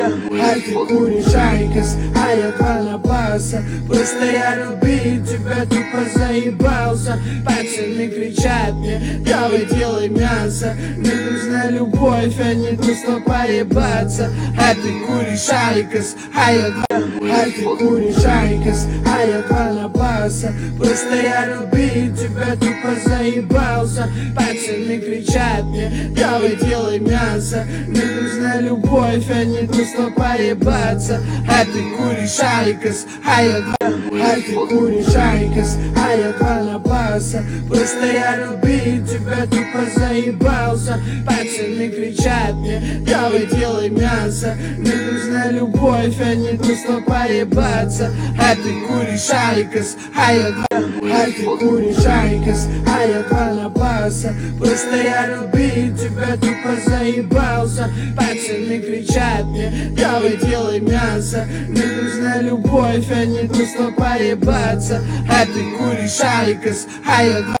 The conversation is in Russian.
А ты куришь айкос, а я два на баса. Просто я любил тебя, тупо заебался. Пацаны кричат мне, давай делай мясо. Мне нужна любовь, а не просто поебаться. А ты куришь айкос, а я два на баса. Просто я любил тебя, тупо заебался. Пацаны кричат мне, давай делай мясо. Мне нужна любовь, а не просто поебаться. А ты куришь айкос, а я два на баса. Просто я любил тебя, тупо заебался. Пацаны кричат мне, давай делай мясо. Мне нужна любовь, а не просто поебаться. А ты куришь айкос, а я два на баса. Просто я любил тебя, тупо заебался. Пацаны кричат мне, давай делай мясо. Мне нужна любовь, а не просто поебаться. А ты куришь айкос, а я